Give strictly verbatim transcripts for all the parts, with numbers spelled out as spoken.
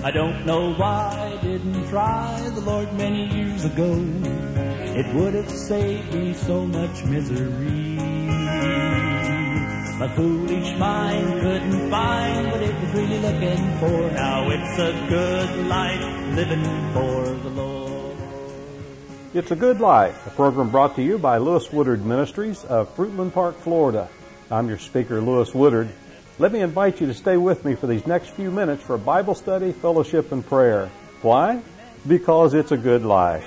I don't know why I didn't try the Lord many years ago. It would have saved me so much misery. My foolish mind couldn't find what it was really looking for. Now it's a good life living for the Lord. It's a Good Life, a program brought to you by Lewis Woodard Ministries of Fruitland Park, Florida. I'm your speaker, Lewis Woodard. Let me invite you to stay with me for these next few minutes for Bible study, fellowship, and prayer. Why? Because it's a good life.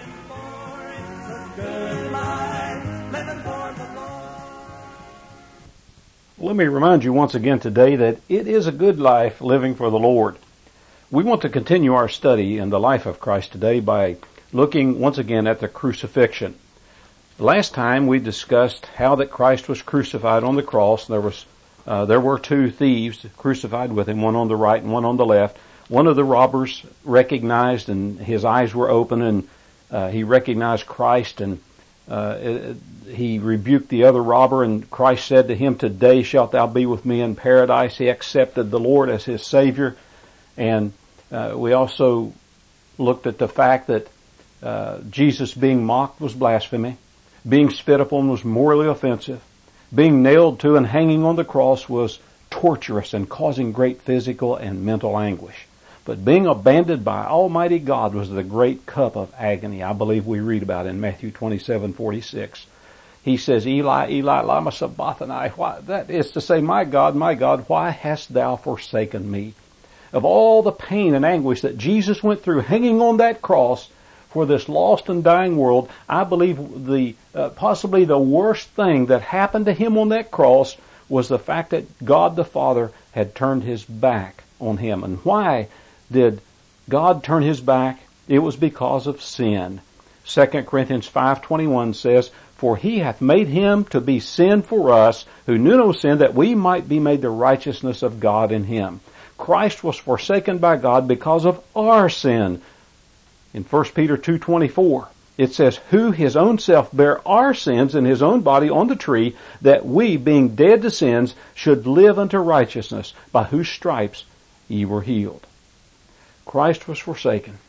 Let me remind you once again today that it is a good life living for the Lord. We want to continue our study in the life of Christ today by looking once again at the crucifixion. Last time we discussed how that Christ was crucified on the cross. There was, uh, there were two thieves crucified with him, one on the right and one on the left. One of the robbers recognized, and his eyes were open, and uh, he recognized Christ, and uh, he rebuked the other robber, and Christ said to him, "Today shalt thou be with me in paradise." He accepted the Lord as his Savior. And uh, we also looked at the fact that uh, Jesus being mocked was blasphemy. Being spit upon was morally offensive. Being nailed to and hanging on the cross was torturous and causing great physical and mental anguish. But being abandoned by Almighty God was the great cup of agony, I believe we read about in Matthew twenty-seven forty-six. He says, "Eli, Eli, lama sabachthani." Why, that is to say, "My God, my God, why hast thou forsaken me?" Of all the pain and anguish that Jesus went through hanging on that cross for this lost and dying world, I believe the uh, possibly the worst thing that happened to him on that cross was the fact that God the Father had turned his back on him. And why did God turn his back? It was because of sin. Second Corinthians five twenty-one says, "For he hath made him to be sin for us, who knew no sin, that we might be made the righteousness of God in him." Christ was forsaken by God because of our sin. In First Peter two twenty-four, it says, "Who his own self bare our sins in his own body on the tree, that we, being dead to sins, should live unto righteousness, by whose stripes ye were healed." Christ was forsaken.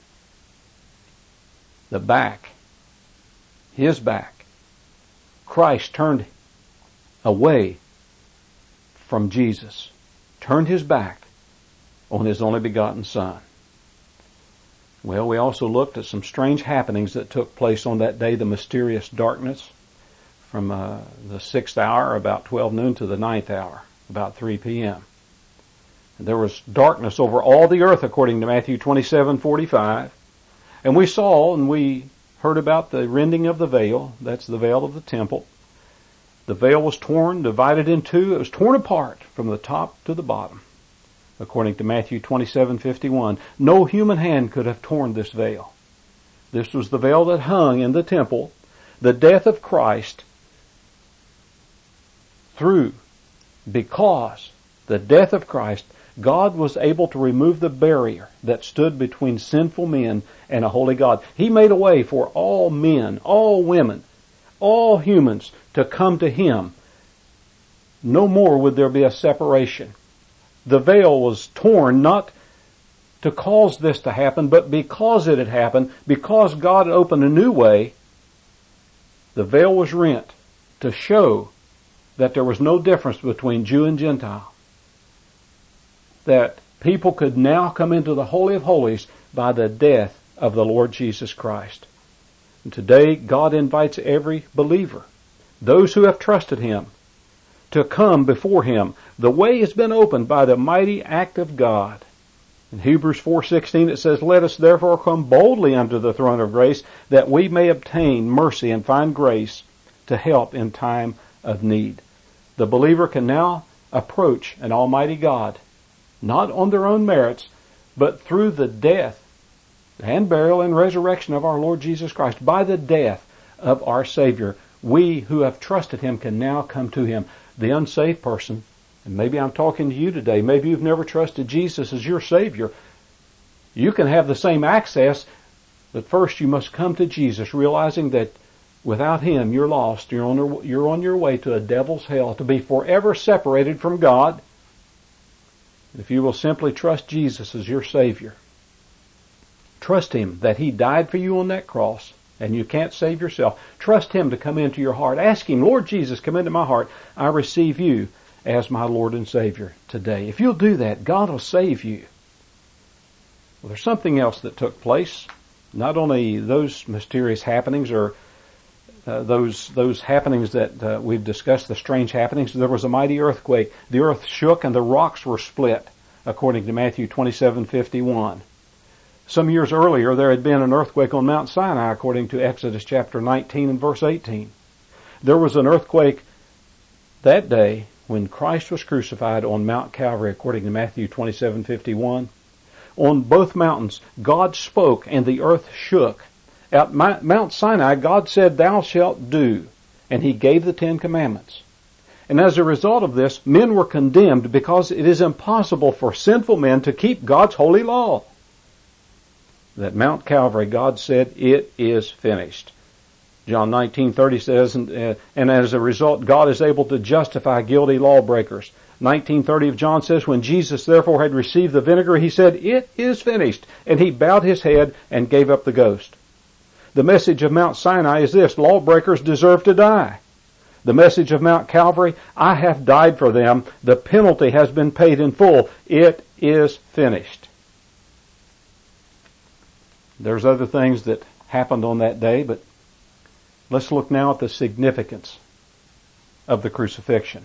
The back, his back. Christ turned away from Jesus, turned his back on his only begotten Son. Well, we also looked at some strange happenings that took place on that day, the mysterious darkness from uh, the sixth hour, about twelve noon, to the ninth hour, about three p.m. And there was darkness over all the earth, according to Matthew twenty-seven forty-five. And we saw and we heard about the rending of the veil. That's the veil of the temple. The veil was torn, divided in two. It was torn apart from the top to the bottom, according to Matthew twenty-seven fifty-one. No human hand could have torn this veil. This was the veil that hung in the temple. The death of Christ through, because the death of Christ, God was able to remove the barrier that stood between sinful men and a holy God. He made a way for all men, all women, all humans to come to Him. No more would there be a separation. The veil was torn not to cause this to happen, but because it had happened, because God had opened a new way, the veil was rent to show that there was no difference between Jew and Gentile. That people could now come into the Holy of Holies by the death of the Lord Jesus Christ. And today, God invites every believer, those who have trusted Him, to come before Him. The way has been opened by the mighty act of God. In Hebrews four sixteen it says, "Let us therefore come boldly unto the throne of grace, that we may obtain mercy and find grace to help in time of need." The believer can now approach an almighty God, not on their own merits, but through the death and burial and resurrection of our Lord Jesus Christ. By the death of our Savior, we who have trusted Him can now come to Him. The unsaved person, and maybe I'm talking to you today, maybe you've never trusted Jesus as your Savior, you can have the same access, but first you must come to Jesus, realizing that without Him you're lost. You're on, you're on your way to a devil's hell, to be forever separated from God. If you will simply trust Jesus as your Savior, Trust Him that He died for you on that cross, and you can't save yourself. Trust Him to come into your heart. Ask Him, Lord Jesus, come into my heart. I receive you as my Lord and Savior today. If you'll do that, God will save you. Well, there's something else that took place. Not only those mysterious happenings or uh, those those happenings that uh, we've discussed, the strange happenings, there was a mighty earthquake. The earth shook and the rocks were split, according to Matthew twenty-seven fifty-one. Some years earlier, there had been an earthquake on Mount Sinai, according to Exodus chapter nineteen and verse eighteen. There was an earthquake that day when Christ was crucified on Mount Calvary, according to Matthew twenty-seven fifty-one. On both mountains, God spoke and the earth shook. At Mount Sinai, God said, "Thou shalt do," and He gave the Ten Commandments. And as a result of this, men were condemned because it is impossible for sinful men to keep God's holy law. At Mount Calvary, God said, "It is finished." John nineteen thirty says, and, uh, and as a result, God is able to justify guilty lawbreakers. nineteen thirty of John says, when Jesus therefore had received the vinegar, He said, "It is finished." And He bowed His head and gave up the ghost. The message of Mount Sinai is this: lawbreakers deserve to die. The message of Mount Calvary: I have died for them. The penalty has been paid in full. It is finished. There's other things that happened on that day, but let's look now at the significance of the crucifixion.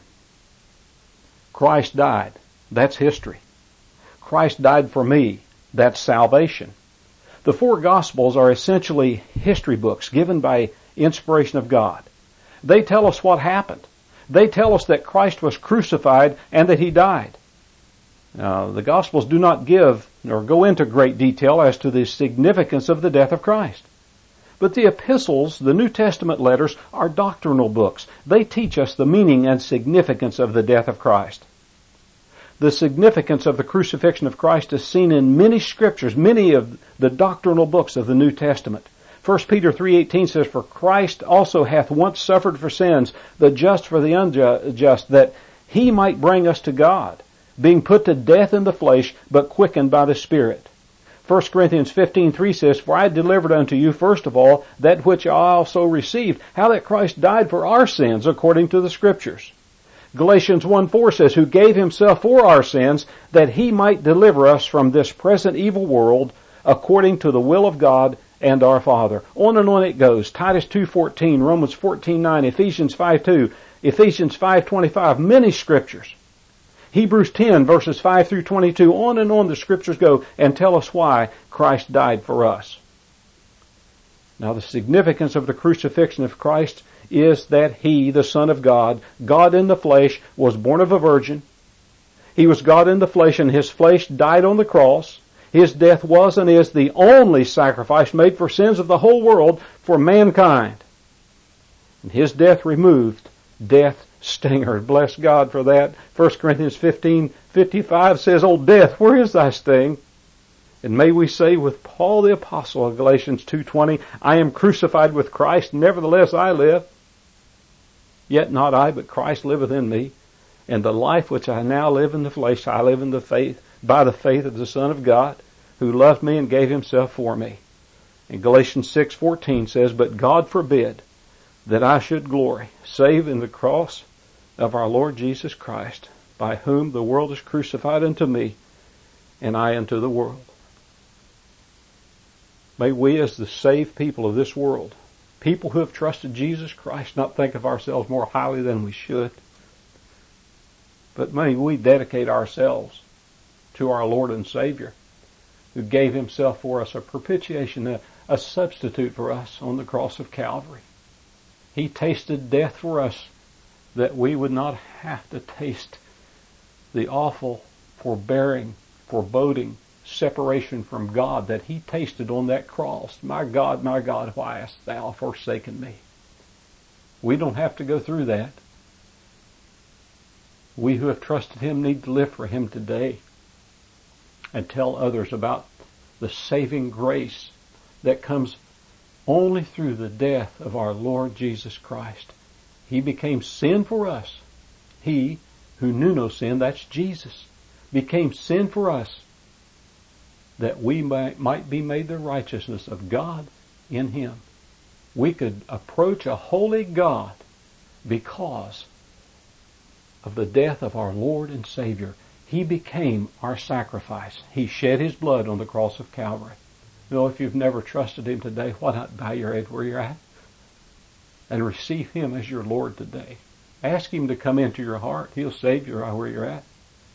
Christ died. That's history. Christ died for me. That's salvation. The four Gospels are essentially history books given by inspiration of God. They tell us what happened. They tell us that Christ was crucified and that He died. Now, the Gospels do not give or go into great detail as to the significance of the death of Christ. But the epistles, the New Testament letters, are doctrinal books. They teach us the meaning and significance of the death of Christ. The significance of the crucifixion of Christ is seen in many scriptures, many of the doctrinal books of the New Testament. First Peter three eighteen says, "For Christ also hath once suffered for sins, the just for the unjust, that He might bring us to God, being put to death in the flesh, but quickened by the Spirit." First Corinthians fifteen three says, "For I delivered unto you first of all that which I also received, how that Christ died for our sins according to the Scriptures." Galatians one four says, "Who gave Himself for our sins, that He might deliver us from this present evil world, according to the will of God and our Father." On and on it goes. Titus two fourteen, Romans fourteen nine, Ephesians five two, Ephesians five twenty-five, many scriptures. Hebrews ten verses five through twenty-two, on and on the scriptures go and tell us why Christ died for us. Now the significance of the crucifixion of Christ is that He, the Son of God, God in the flesh, was born of a virgin. He was God in the flesh, and His flesh died on the cross. His death was and is the only sacrifice made for sins of the whole world for mankind. And His death removed death's stinger. Bless God for that. First Corinthians fifteen fifty-five says, "O death, where is thy sting?" And may we say with Paul the Apostle of Galatians two twenty, "I am crucified with Christ, nevertheless I live. Yet not I, but Christ liveth in me. And the life which I now live in the flesh, I live in the faith, by the faith of the Son of God, who loved me and gave Himself for me." And Galatians six fourteen says, "But God forbid that I should glory, save in the cross of our Lord Jesus Christ, by whom the world is crucified unto me, and I unto the world." May we, as the saved people of this world, people who have trusted Jesus Christ, not think of ourselves more highly than we should, but may we dedicate ourselves to our Lord and Savior, who gave Himself for us, a propitiation, a, a substitute for us on the cross of Calvary. He tasted death for us that we would not have to taste the awful, forbearing, foreboding separation from God that He tasted on that cross. "My God, my God, why hast Thou forsaken me?" We don't have to go through that. We who have trusted Him need to live for Him today and tell others about the saving grace that comes only through the death of our Lord Jesus Christ. He became sin for us. He who knew no sin, that's Jesus, became sin for us, that we might, might be made the righteousness of God in him. We could approach a holy God because of the death of our Lord and Savior. He became our sacrifice. He shed his blood on the cross of Calvary. You know, if you've never trusted him today, why not bow your head where you're at and receive him as your Lord today? Ask him to come into your heart. He'll save you right where you're at.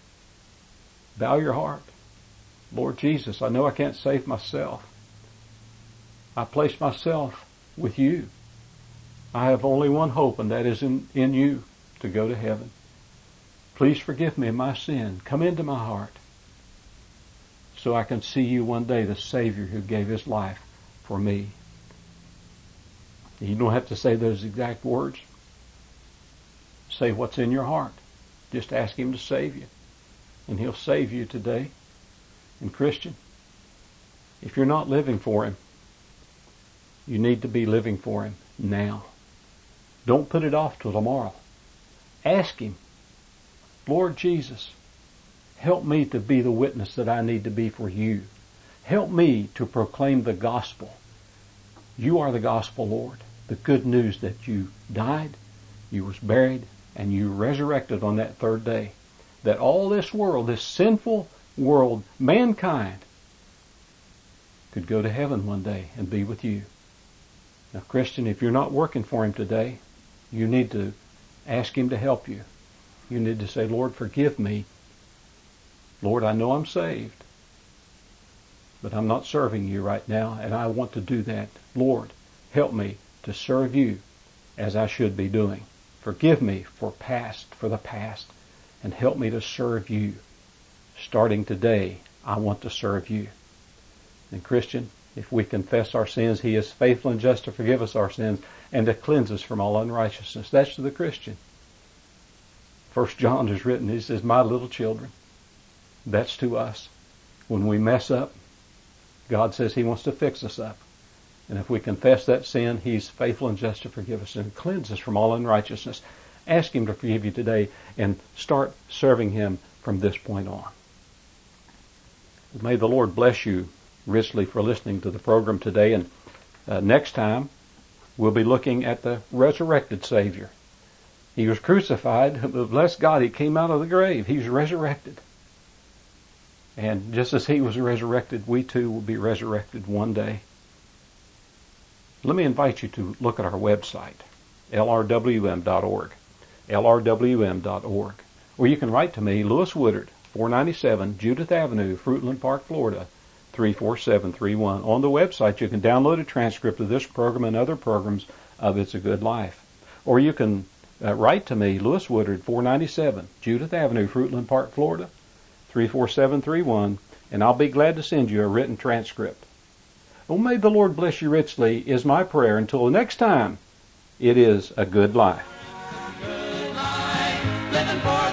Bow your heart. Lord Jesus, I know I can't save myself. I place myself with you. I have only one hope, and that is in, in you to go to heaven. Please forgive me of my sin. Come into my heart so I can see you one day, the Savior who gave his life for me. You don't have to say those exact words. Say what's in your heart. Just ask him to save you, and he'll save you today. And Christian, if you're not living for him, you need to be living for him now. Don't put it off till tomorrow. Ask him, Lord Jesus, help me to be the witness that I need to be for you. Help me to proclaim the gospel. You are the gospel, Lord. The good news that you died, you was buried, and you resurrected on that third day. That all this world, this sinful world, mankind, could go to heaven one day and be with you. Now, Christian, if you're not working for him today, you need to ask him to help you. You need to say, Lord, forgive me. Lord, I know I'm saved, but I'm not serving you right now, and I want to do that. Lord, help me to serve you as I should be doing. Forgive me for past, for the past, and help me to serve you. Starting today, I want to serve you. And Christian, if we confess our sins, he is faithful and just to forgive us our sins and to cleanse us from all unrighteousness. That's to the Christian. First John is written, he says, my little children. That's to us. When we mess up, God says he wants to fix us up. And if we confess that sin, he's faithful and just to forgive us and cleanse us from all unrighteousness. Ask him to forgive you today and start serving him from this point on. May the Lord bless you richly for listening to the program today. And uh, next time, we'll be looking at the resurrected Savior. He was crucified, but bless God, he came out of the grave. He was resurrected. And just as he was resurrected, we too will be resurrected one day. Let me invite you to look at our website, L R W M dot org, L R W M dot org. Or you can write to me, Lewis Woodard, four ninety-seven Judith Avenue, Fruitland Park, Florida, three four seven three one. On the website, you can download a transcript of this program and other programs of It's a Good Life. Or you can uh, write to me, Lewis Woodard, four ninety-seven Judith Avenue, Fruitland Park, Florida, three four seven three one, and I'll be glad to send you a written transcript. Oh, may the Lord bless you richly is my prayer. Until the next time, it is a good life. Good life, living for